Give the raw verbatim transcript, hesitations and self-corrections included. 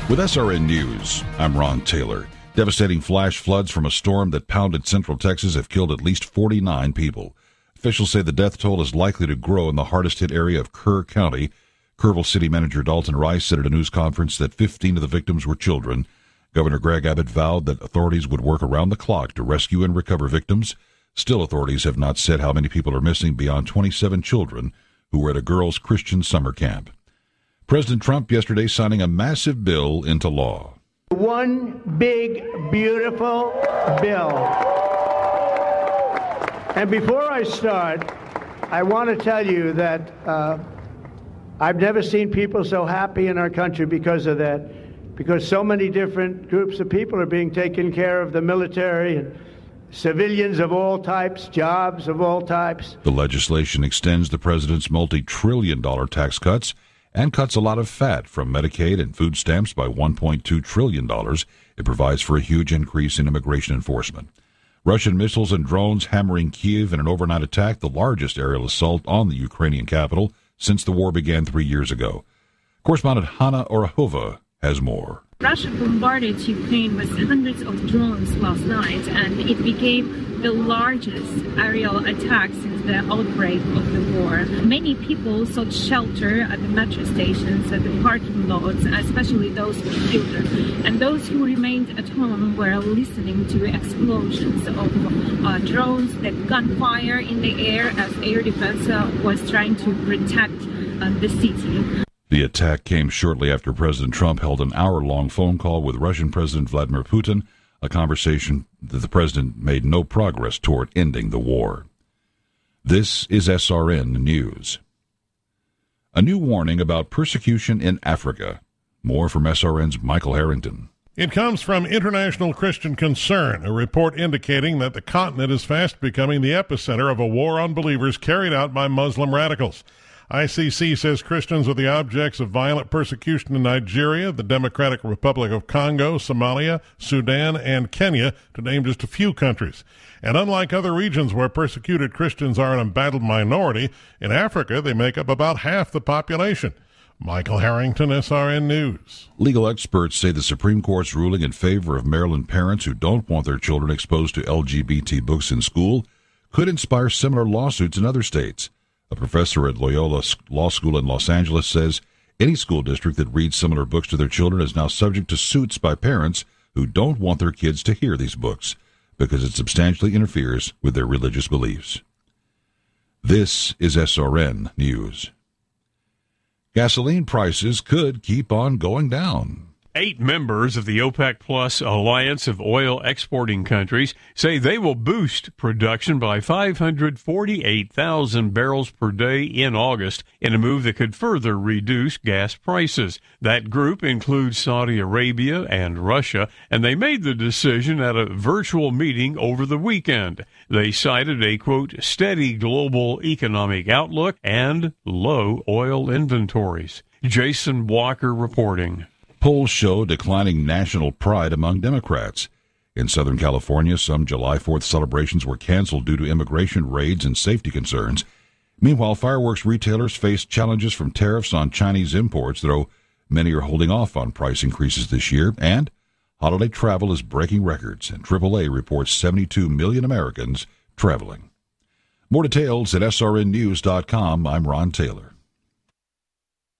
With S R N News, I'm Ron Taylor. Devastating flash floods from a storm that pounded central Texas have killed at least forty-nine people. Officials say the death toll is likely to grow in the hardest-hit area of Kerr County. Kerrville City Manager Dalton Rice said at a news conference that fifteen of the victims were children. Governor Greg Abbott vowed that authorities would work around the clock to rescue and recover victims. Still, authorities have not said how many people are missing beyond twenty-seven children who were at a girls' Christian summer camp. President Trump yesterday signing a massive bill into law. One big, beautiful bill. And before I start, I want to tell you that uh, I've never seen people so happy in our country because of that, because so many different groups of people are being taken care of, the military and civilians of all types, jobs of all types. The legislation extends the president's multi-trillion dollar tax cuts and cuts a lot of fat from Medicaid and food stamps by one point two trillion dollars. It provides for a huge increase in immigration enforcement. Russian missiles and drones hammering Kyiv in an overnight attack, the largest aerial assault on the Ukrainian capital since the war began three years ago. Correspondent Hanna Orahova has more. Russia bombarded Ukraine with hundreds of drones last night, and it became the largest aerial attack since the outbreak of the war. Many people sought shelter at the metro stations, at the parking lots, especially those with children. And those who remained at home were listening to explosions of uh, drones, the gunfire in the air as air defense uh, was trying to protect uh, the city. The attack came shortly after President Trump held an hour-long phone call with Russian President Vladimir Putin, a conversation that the president made no progress toward ending the war. This is S R N News. A new warning about persecution in Africa. More from S R N's Michael Harrington. It comes from International Christian Concern, a report indicating that the continent is fast becoming the epicenter of a war on believers carried out by Muslim radicals. I C C says Christians are the objects of violent persecution in Nigeria, the Democratic Republic of Congo, Somalia, Sudan, and Kenya, to name just a few countries. And unlike other regions where persecuted Christians are an embattled minority, in Africa they make up about half the population. Michael Harrington, S R N News. Legal experts say the Supreme Court's ruling in favor of Maryland parents who don't want their children exposed to L G B T books in school could inspire similar lawsuits in other states. A professor at Loyola Law School in Los Angeles says any school district that reads similar books to their children is now subject to suits by parents who don't want their kids to hear these books because it substantially interferes with their religious beliefs. This is S R N News. Gasoline prices could keep on going down. Eight members of the OPEC Plus alliance of oil exporting countries say they will boost production by five hundred forty-eight thousand barrels per day in August in a move that could further reduce gas prices. That group includes Saudi Arabia and Russia, and they made the decision at a virtual meeting over the weekend. They cited a, quote, steady global economic outlook and low oil inventories. Jason Walker reporting. Polls show declining national pride among Democrats. In Southern California, some July fourth celebrations were canceled due to immigration raids and safety concerns. Meanwhile, fireworks retailers face challenges from tariffs on Chinese imports, though many are holding off on price increases this year. And holiday travel is breaking records, and triple A reports seventy-two million Americans traveling. More details at S R N news dot com. I'm Ron Taylor.